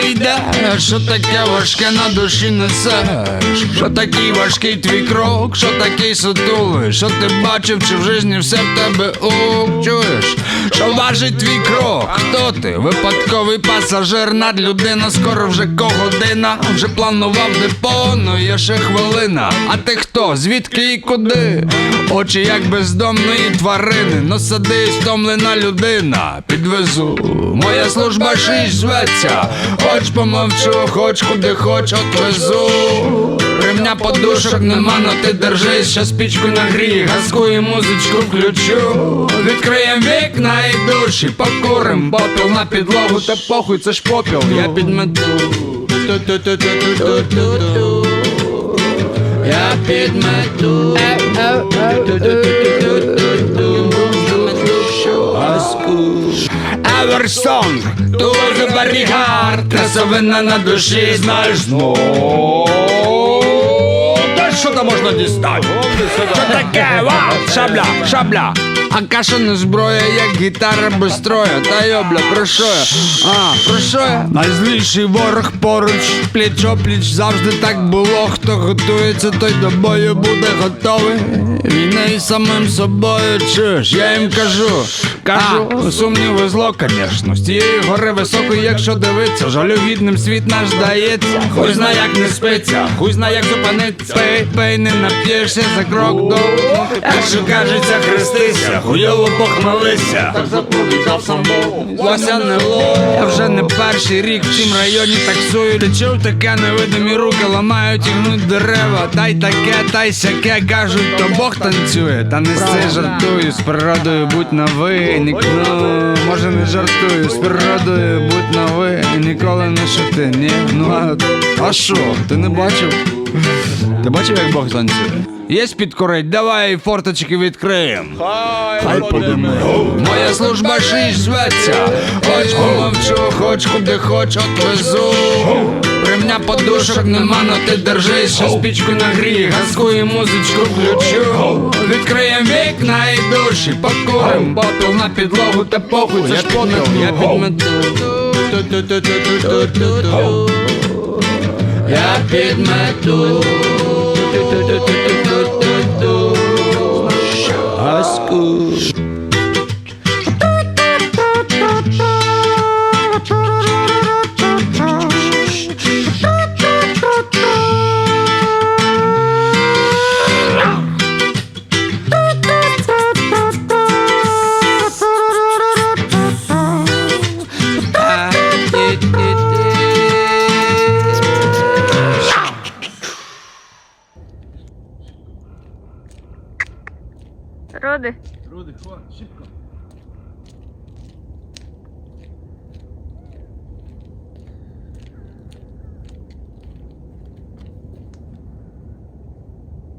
йде, що таке важке на душі несеш? Що такий важкий твій крок, що такий сутулий? Що ти бачив, чи в житті все в тебе чуєш? Що важить твій крок? Хто ти? Випадковий пасажир, надлюдина, скоро вже година. Вже планував депо, ну є ще хвилина. А ти хто? Звідки і куди? Очі як бездомної тварини, но садись, втомлена людина. Підвезу, моя служба 6 зветься. Хоч помовчу, хоч куди хоч отвезу. Ремня подушок нема, но ти держись, щас пічку нагрій, газку і музичку включу. Відкриєм вікна і душі, покурим попіл на підлогу, та похуй, це ж попіл, я підмету. Я підмету. Еверсон, дуже барігар, красовина на душі, знаєш, та що там можна дістати? Що таке? Шабля, шабля. А каша не зброя, як гітара без строя. Та йобля, про що я? Про що я? Найзліший ворог поруч, пліч-опліч, завжди так було. Хто готується, той до бою буде готовий. Війна із самим собою, чуєш? Я їм кажу, сумніви зло, конечно. З тієї гори високої, якщо дивиться, жалюгідним світ наш здається. Хуй зна, як не спиться, хуй зна, як зупиниться. Пей, не нап'єшся за крок до. Якщо кажеться, хрестися, хуйово похмелися. Так заповідав сам Бог, Вася не лох. Я вже не перший рік в цім районі таксую. Ти чув таке, невидимі руки ламають і гнуть дерева. Та й таке, та й сяке, кажуть, то Бог танцює. Та не все жартую, з природою будь на ви. Може не жартую, з природою будь на ви. Ніколи не шути, ні. Ну а що, ти не бачив? Ти бачив, як Бог танцює? Єсть підкорить, давай форточки відкриєм. Хай подиме. Моя служба 6 зветься. Хоч помовчу, хоч куди хоч отвезу. Ремня подушок нема, но ти держись, щас пічку нагрій, газку і музичку включу. Відкриєм вікна і душі, покурим попіл на підлогу, та похуй, це ж попіл, я підмету. Я підмету. Газку. Роди. Руди, шибко.